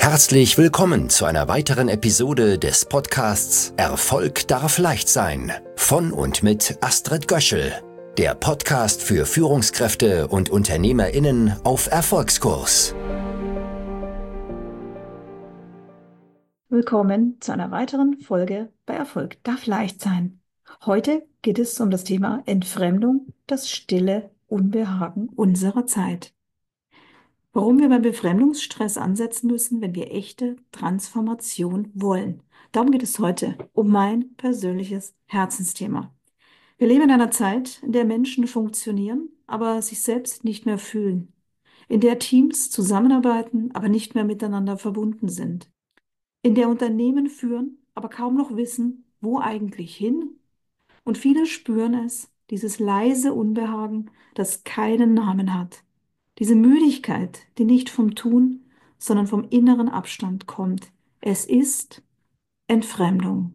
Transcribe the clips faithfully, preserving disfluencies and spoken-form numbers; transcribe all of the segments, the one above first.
Herzlich willkommen zu einer weiteren Episode des Podcasts Erfolg darf leicht sein von und mit Astrid Göschel, der Podcast für Führungskräfte und UnternehmerInnen auf Erfolgskurs. Willkommen zu einer weiteren Folge bei Erfolg darf leicht sein. Heute geht es um das Thema Entfremdung, das stille Unbehagen unserer Zeit. Warum wir beim Befremdungsstress ansetzen müssen, wenn wir echte Transformation wollen. Darum geht es heute, um mein persönliches Herzensthema. Wir leben in einer Zeit, in der Menschen funktionieren, aber sich selbst nicht mehr fühlen. In der Teams zusammenarbeiten, aber nicht mehr miteinander verbunden sind. In der Unternehmen führen, aber kaum noch wissen, wo eigentlich hin. Und viele spüren es, dieses leise Unbehagen, das keinen Namen hat. Diese Müdigkeit, die nicht vom Tun, sondern vom inneren Abstand kommt. Es ist Entfremdung.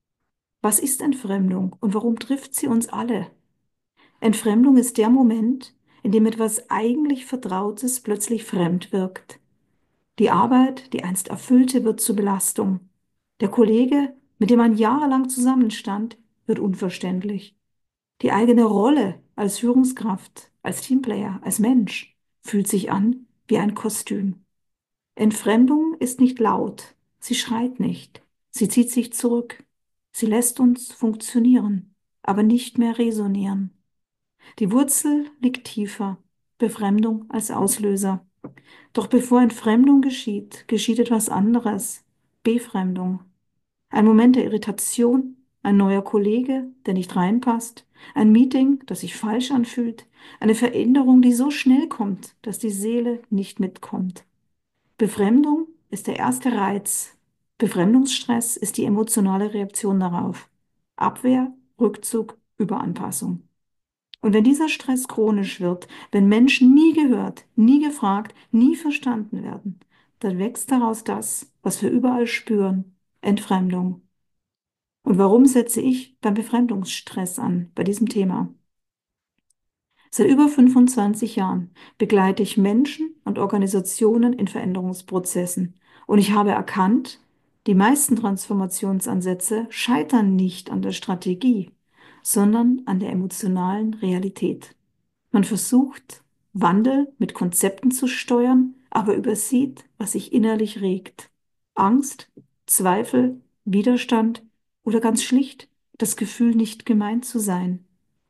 Was ist Entfremdung und warum trifft sie uns alle? Entfremdung ist der Moment, in dem etwas eigentlich Vertrautes plötzlich fremd wirkt. Die Arbeit, die einst erfüllte, wird zur Belastung. Der Kollege, mit dem man jahrelang zusammenstand, wird unverständlich. Die eigene Rolle als Führungskraft, als Teamplayer, als Mensch fühlt sich an wie ein Kostüm. Entfremdung ist nicht laut, sie schreit nicht, sie zieht sich zurück, sie lässt uns funktionieren, aber nicht mehr resonieren. Die Wurzel liegt tiefer, Befremdung als Auslöser. Doch bevor Entfremdung geschieht, geschieht etwas anderes, Befremdung. Ein Moment der Irritation, ein neuer Kollege, der nicht reinpasst, ein Meeting, das sich falsch anfühlt, eine Veränderung, die so schnell kommt, dass die Seele nicht mitkommt. Befremdung ist der erste Reiz. Befremdungsstress ist die emotionale Reaktion darauf. Abwehr, Rückzug, Überanpassung. Und wenn dieser Stress chronisch wird, wenn Menschen nie gehört, nie gefragt, nie verstanden werden, dann wächst daraus das, was wir überall spüren, Entfremdung. Und warum setze ich beim Befremdungsstress an, bei diesem Thema? Seit über fünfundzwanzig Jahren begleite ich Menschen und Organisationen in Veränderungsprozessen. Und ich habe erkannt, die meisten Transformationsansätze scheitern nicht an der Strategie, sondern an der emotionalen Realität. Man versucht, Wandel mit Konzepten zu steuern, aber übersieht, was sich innerlich regt. Angst, Zweifel, Widerstand oder ganz schlicht das Gefühl, nicht gemeint zu sein.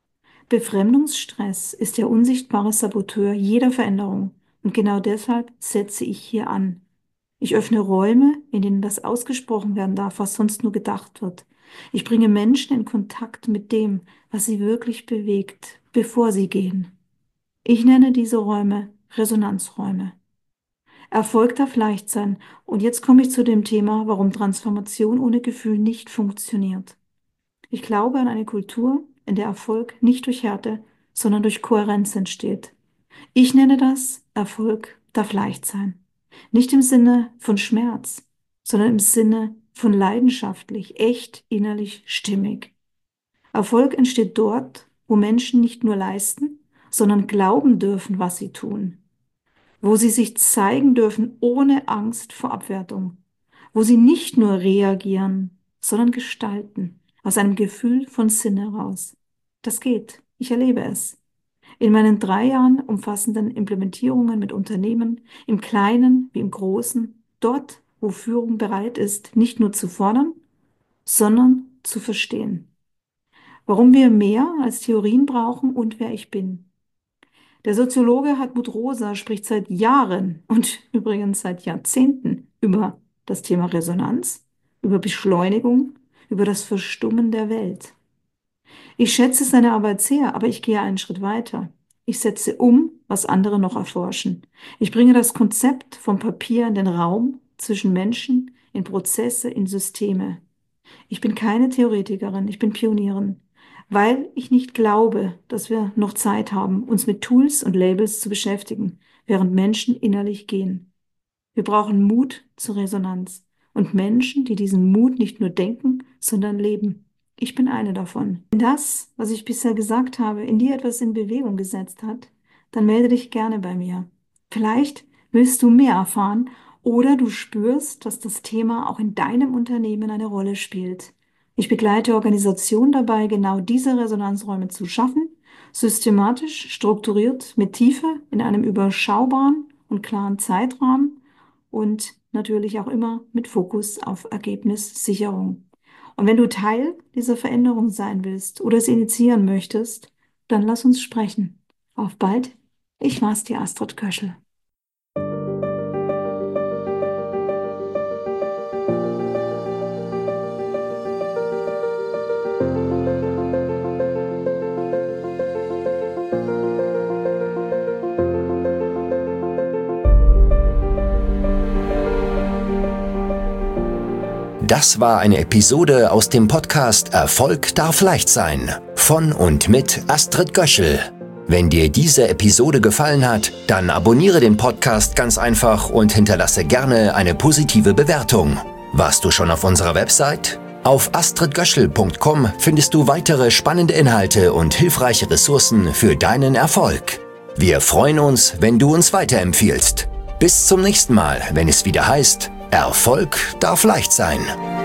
Befremdungsstress ist der unsichtbare Saboteur jeder Veränderung und genau deshalb setze ich hier an. Ich öffne Räume, in denen das ausgesprochen werden darf, was sonst nur gedacht wird. Ich bringe Menschen in Kontakt mit dem, was sie wirklich bewegt, bevor sie gehen. Ich nenne diese Räume Resonanzräume. Erfolg darf leicht sein. Und jetzt komme ich zu dem Thema, warum Transformation ohne Gefühl nicht funktioniert. Ich glaube an eine Kultur, in der Erfolg nicht durch Härte, sondern durch Kohärenz entsteht. Ich nenne das, Erfolg darf leicht sein. Nicht im Sinne von Schmerz, sondern im Sinne von leidenschaftlich, echt, innerlich, stimmig. Erfolg entsteht dort, wo Menschen nicht nur leisten, sondern glauben dürfen, was sie tun. Wo sie sich zeigen dürfen ohne Angst vor Abwertung. Wo sie nicht nur reagieren, sondern gestalten, aus einem Gefühl von Sinn heraus. Das geht. Ich erlebe es. In meinen drei Jahren umfassenden Implementierungen mit Unternehmen, im Kleinen wie im Großen, dort, wo Führung bereit ist, nicht nur zu fordern, sondern zu verstehen. Warum wir mehr als Theorien brauchen und wer ich bin. Der Soziologe Hartmut Rosa spricht seit Jahren und übrigens seit Jahrzehnten über das Thema Resonanz, über Beschleunigung, über das Verstummen der Welt. Ich schätze seine Arbeit sehr, aber ich gehe einen Schritt weiter. Ich setze um, was andere noch erforschen. Ich bringe das Konzept vom Papier in den Raum zwischen Menschen, in Prozesse, in Systeme. Ich bin keine Theoretikerin, ich bin Pionierin, weil ich nicht glaube, dass wir noch Zeit haben, uns mit Tools und Labels zu beschäftigen, während Menschen innerlich gehen. Wir brauchen Mut zur Resonanz und Menschen, die diesen Mut nicht nur denken, sondern leben. Ich bin eine davon. Wenn das, was ich bisher gesagt habe, in dir etwas in Bewegung gesetzt hat, dann melde dich gerne bei mir. Vielleicht willst du mehr erfahren oder du spürst, dass das Thema auch in deinem Unternehmen eine Rolle spielt. Ich begleite Organisationen dabei, genau diese Resonanzräume zu schaffen, systematisch, strukturiert, mit Tiefe, in einem überschaubaren und klaren Zeitrahmen und natürlich auch immer mit Fokus auf Ergebnissicherung. Und wenn du Teil dieser Veränderung sein willst oder es initiieren möchtest, dann lass uns sprechen. Auf bald, ich war's, die Astrid Göschel. Das war eine Episode aus dem Podcast Erfolg darf leicht sein von und mit Astrid Göschel. Wenn dir diese Episode gefallen hat, dann abonniere den Podcast ganz einfach und hinterlasse gerne eine positive Bewertung. Warst du schon auf unserer Website? Auf astrid göschel punkt com findest du weitere spannende Inhalte und hilfreiche Ressourcen für deinen Erfolg. Wir freuen uns, wenn du uns weiterempfiehlst. Bis zum nächsten Mal, wenn es wieder heißt, Erfolg darf leicht sein.